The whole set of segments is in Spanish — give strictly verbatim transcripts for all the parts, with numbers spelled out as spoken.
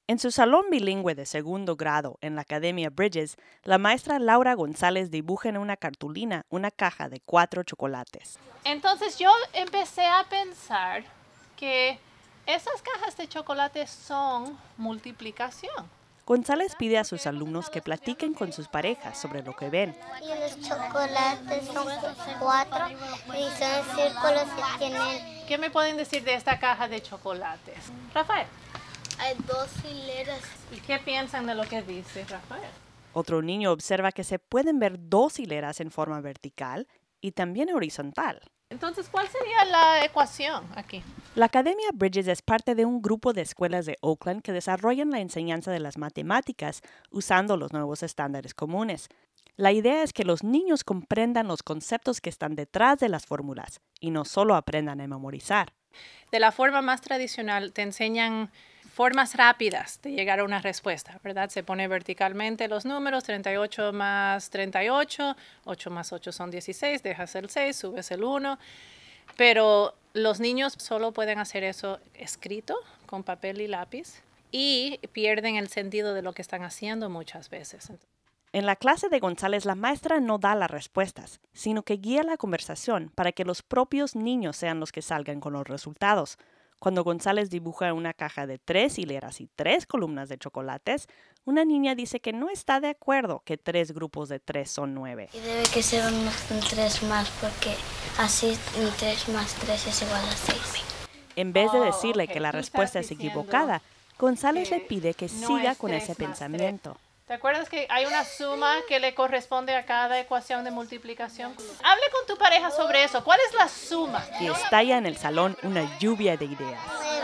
En su salón bilingüe de segundo grado en la Academia Bridges, la maestra Laura González dibuja en una cartulina una caja de cuatro chocolates. Entonces yo empecé a pensar que esas cajas de chocolates son multiplicación. González pide a sus alumnos que platiquen con sus parejas sobre lo que ven. Y los chocolates son cuatro y son círculos que tienen... ¿Qué me pueden decir de esta caja de chocolates? Rafael. Hay dos hileras. ¿Y qué piensan de lo que dice Rafael? Otro niño observa que se pueden ver dos hileras en forma vertical y también horizontal. Entonces, ¿cuál sería la ecuación aquí? La Academia Bridges es parte de un grupo de escuelas de Oakland que desarrollan la enseñanza de las matemáticas usando los nuevos estándares comunes. La idea es que los niños comprendan los conceptos que están detrás de las fórmulas y no solo aprendan a memorizar. De la forma más tradicional te enseñan formas rápidas de llegar a una respuesta, ¿verdad? Se pone verticalmente los números, treinta y ocho más treinta y ocho, ocho más ocho son dieciséis, dejas el seis, subes el uno, pero los niños solo pueden hacer eso escrito con papel y lápiz y pierden el sentido de lo que están haciendo muchas veces. En la clase de González, la maestra no da las respuestas, sino que guía la conversación para que los propios niños sean los que salgan con los resultados. Cuando González dibuja una caja de tres hileras y tres columnas de chocolates, una niña dice que no está de acuerdo que tres grupos de tres son nueve. Y debe que ser un, un tres más, porque así un tres más tres es igual a seis. En vez de Oh, decirle ok. que la Tú respuesta estás es diciendo equivocada, González que le pide que no siga es con tres ese más pensamiento. ¿Te acuerdas que hay una suma que le corresponde a cada ecuación de multiplicación? Hable con tu pareja sobre eso. ¿Cuál es la suma? Y estalla en el salón una lluvia de ideas.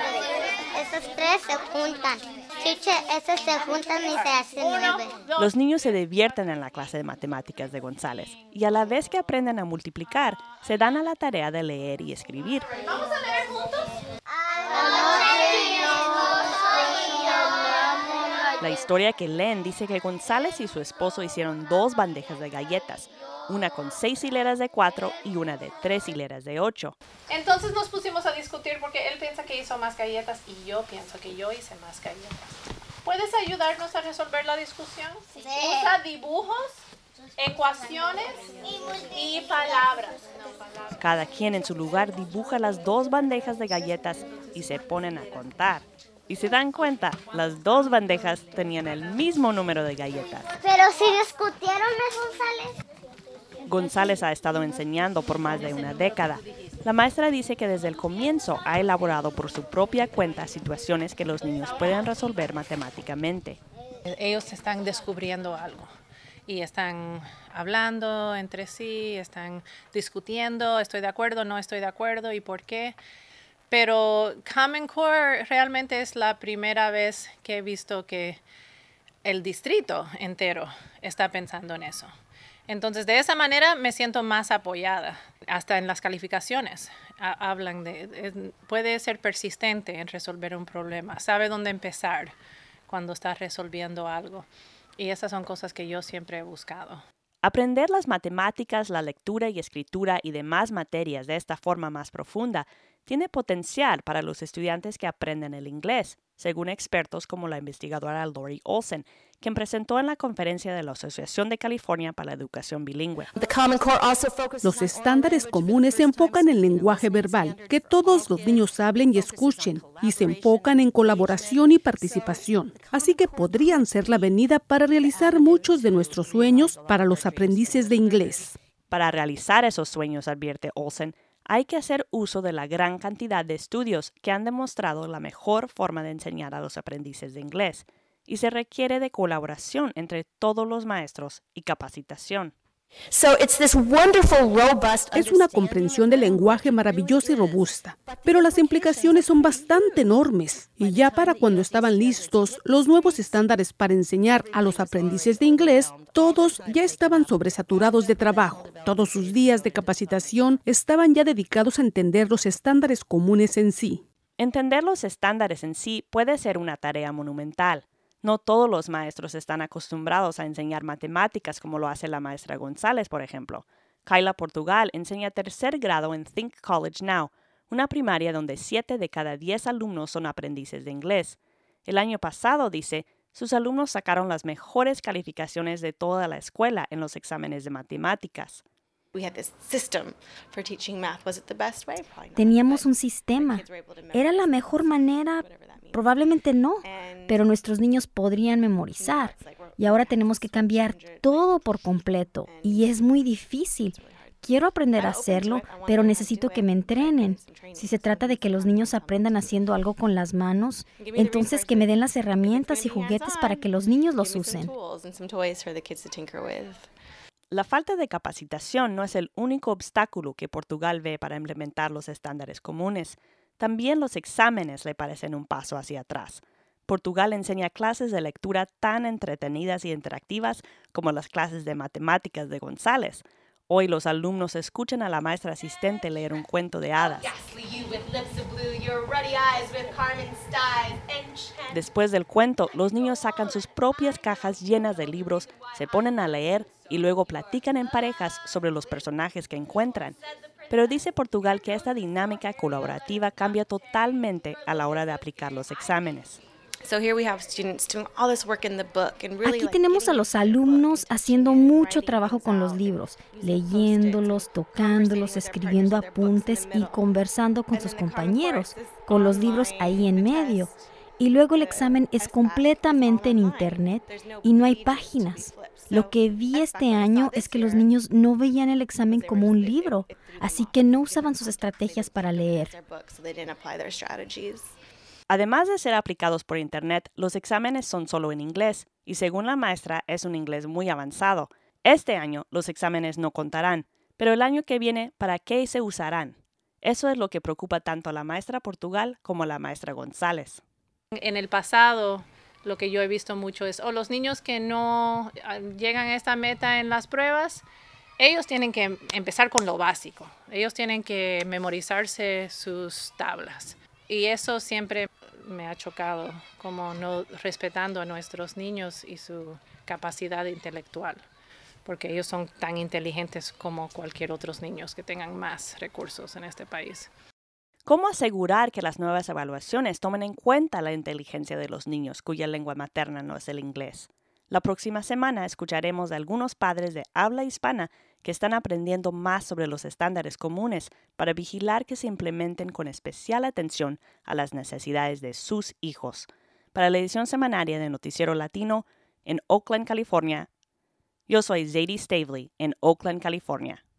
Esos tres se juntan. Chiche, esos se juntan y se hacen nueve. Los niños se divierten en la clase de matemáticas de González y a la vez que aprenden a multiplicar, se dan a la tarea de leer y escribir. ¿Vamos a leer juntos? La historia que leen dice que González y su esposo hicieron dos bandejas de galletas, una con seis hileras de cuatro y una de tres hileras de ocho. Entonces nos pusimos a discutir porque él piensa que hizo más galletas y yo pienso que yo hice más galletas. ¿Puedes ayudarnos a resolver la discusión? Sí. Usa dibujos, ecuaciones y palabras. Cada quien en su lugar dibuja las dos bandejas de galletas y se ponen a contar. Y se dan cuenta, las dos bandejas tenían el mismo número de galletas. Pero si discutieron, ¿no, González? González ha estado enseñando por más de una década. La maestra dice que desde el comienzo ha elaborado por su propia cuenta situaciones que los niños pueden resolver matemáticamente. Ellos están descubriendo algo y están hablando entre sí, están discutiendo, estoy de acuerdo, no estoy de acuerdo y por qué. Pero Common Core realmente es la primera vez que he visto que el distrito entero está pensando en eso. Entonces, de esa manera me siento más apoyada. Hasta en las calificaciones ha- hablan de, es, puede ser persistente en resolver un problema, sabe dónde empezar cuando está resolviendo algo. Y esas son cosas que yo siempre he buscado. Aprender las matemáticas, la lectura y escritura y demás materias de esta forma más profunda tiene potencial para los estudiantes que aprenden el inglés, según expertos como la investigadora Lori Olsen, quien presentó en la conferencia de la Asociación de California para la Educación Bilingüe. Los estándares comunes se enfocan en lenguaje verbal, que todos los niños hablen y escuchen, y se enfocan en colaboración y participación. Así que podrían ser la avenida para realizar muchos de nuestros sueños para los aprendices de inglés. Para realizar esos sueños, advierte Olsen, hay que hacer uso de la gran cantidad de estudios que han demostrado la mejor forma de enseñar a los aprendices de inglés, y se requiere de colaboración entre todos los maestros y capacitación. Es una comprensión del lenguaje maravillosa y robusta, pero las implicaciones son bastante enormes. Y ya para cuando estaban listos los nuevos estándares para enseñar a los aprendices de inglés, todos ya estaban sobresaturados de trabajo. Todos sus días de capacitación estaban ya dedicados a entender los estándares comunes en sí. Entender los estándares en sí puede ser una tarea monumental. No todos los maestros están acostumbrados a enseñar matemáticas como lo hace la maestra González, por ejemplo. Kyla Portugal enseña tercer grado en Think College Now, una primaria donde siete de cada diez alumnos son aprendices de inglés. El año pasado, dice, sus alumnos sacaron las mejores calificaciones de toda la escuela en los exámenes de matemáticas. Teníamos un sistema. ¿Era la mejor manera? Probablemente no, pero nuestros niños podrían memorizar. Y ahora tenemos que cambiar todo por completo. Y es muy difícil. Quiero aprender a hacerlo, pero necesito que me entrenen. Si se trata de que los niños aprendan haciendo algo con las manos, entonces que me den las herramientas y juguetes para que los niños los usen. La falta de capacitación no es el único obstáculo que Portugal ve para implementar los estándares comunes. También los exámenes le parecen un paso hacia atrás. Portugal enseña clases de lectura tan entretenidas y interactivas como las clases de matemáticas de González. Hoy los alumnos escuchan a la maestra asistente leer un cuento de hadas. Después del cuento, los niños sacan sus propias cajas llenas de libros, se ponen a leer y luego platican en parejas sobre los personajes que encuentran. Pero dice Portugal que esta dinámica colaborativa cambia totalmente a la hora de aplicar los exámenes. Aquí tenemos a los alumnos haciendo mucho trabajo con los libros, leyéndolos, tocándolos, escribiendo apuntes y conversando con sus compañeros, con los libros ahí en medio. Y luego el examen es completamente en Internet y no hay páginas. Lo que vi este año es que los niños no veían el examen como un libro, así que no usaban sus estrategias para leer. Además de ser aplicados por Internet, los exámenes son solo en inglés, y según la maestra es un inglés muy avanzado. Este año los exámenes no contarán, pero el año que viene, ¿para qué se usarán? Eso es lo que preocupa tanto a la maestra Portugal como a la maestra González. En el pasado, lo que yo he visto mucho es, o oh, los niños que no llegan a esta meta en las pruebas, ellos tienen que empezar con lo básico. Ellos tienen que memorizarse sus tablas. Y eso siempre me ha chocado, como no respetando a nuestros niños y su capacidad intelectual, porque ellos son tan inteligentes como cualquier otros niños que tengan más recursos en este país. ¿Cómo asegurar que las nuevas evaluaciones tomen en cuenta la inteligencia de los niños cuya lengua materna no es el inglés? La próxima semana escucharemos de algunos padres de habla hispana que están aprendiendo más sobre los estándares comunes para vigilar que se implementen con especial atención a las necesidades de sus hijos. Para la edición semanaria de Noticiero Latino en Oakland, California, yo soy Zadie Stavely en Oakland, California.